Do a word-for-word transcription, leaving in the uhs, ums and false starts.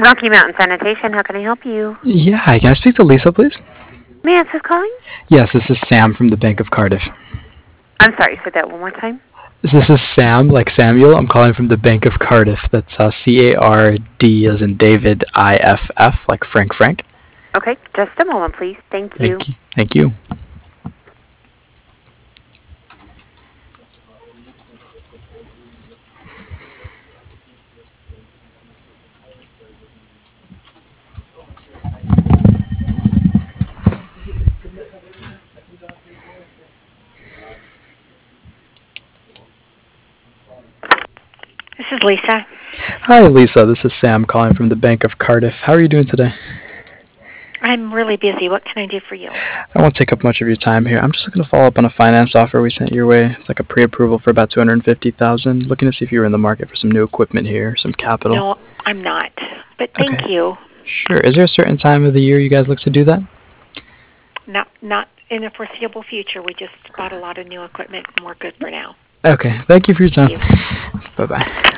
Rocky Mountain Sanitation, how can I help you? Yeah, hi. Can I speak to Lisa, please? May I ask who's calling? Yes, this is Sam from the Bank of Cardiff. I'm sorry, say that one more time. This is Sam, like Samuel. I'm calling from the Bank of Cardiff. That's uh, C A R D as in David, I F F, like Frank Frank. Okay, just a moment, please. Thank you. Thank you. Thank you. This is Lisa. Hi, Lisa. This is Sam calling from the Bank of Cardiff. How are you doing today? I'm really busy. What can I do for you? I won't take up much of your time here. I'm just looking to follow up on a finance offer we sent your way. It's like a pre-approval for about two hundred fifty thousand dollars. Looking to see if you were in the market for some new equipment here, some capital. No, I'm not. But thank Okay. you. Sure. Is there a certain time of the year you guys look to do that? Not not in the foreseeable future. We just bought a lot of new equipment and we're good for now. Okay. Thank you for your time. Thank you. Bye-bye.